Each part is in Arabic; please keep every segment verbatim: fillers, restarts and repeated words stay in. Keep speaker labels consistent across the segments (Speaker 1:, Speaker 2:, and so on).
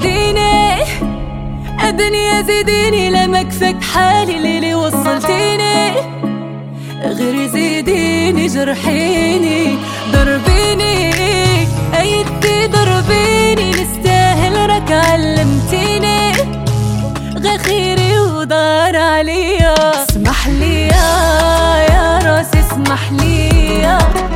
Speaker 1: زيديني الدنيا زيديني لما كفاك حالي ليلي وصلتيني، غير زيديني جرحيني ضربيني ايدي ضربيني نستاهل راك علمتيني غخيري ودار عليا. اسمح لي يا راسي اسمح لي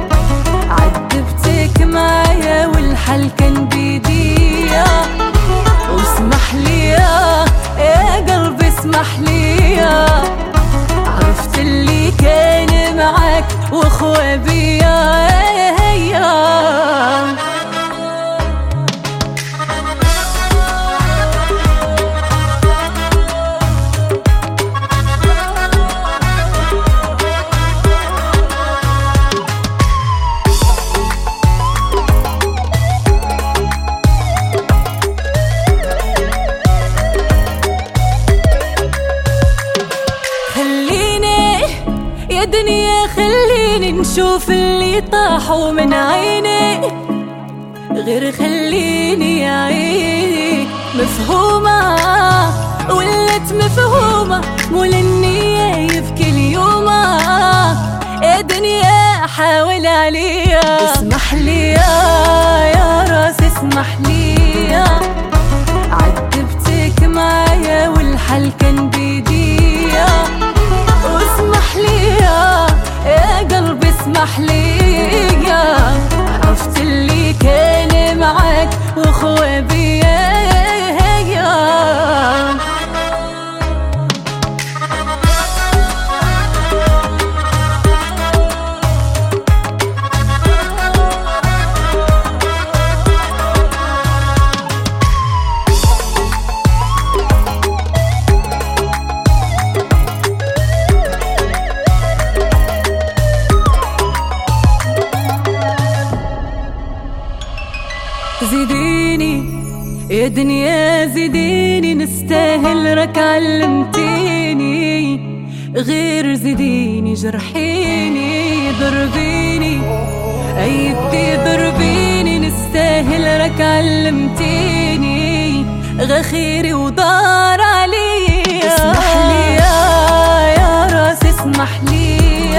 Speaker 1: عذبتك معايا والحل كان بيديا، واسمح لي يا قلبي اسمح لي عرفت اللي كان معاك واخوة بيا. يا دنيا خليني نشوف اللي طاحوا من عيني، غير خليني يا عيني مفهومة ولت مفهومة مو للنية يبكي اليوم. يا دنيا حاول عليا اسمح لي يا راسي اسمح لي عذبتك معايا والحل كان بيديا، واسمح لي يا قلبي اسمح لي عرفت اللي كان معاك واخوة بيا. زيديني يا دنيا زيديني نستاهل راك علمتيني، غير زيديني جرحيني ضربيني ايدي ضربيني نستاهل راك علمتيني غخيري ودار عليا. اسمح لي يا راسي اسمح لي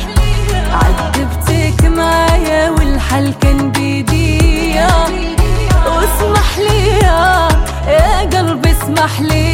Speaker 1: عذبتك معايا والحل كان بيديا، واسمح لي يا قلبي اسمح لي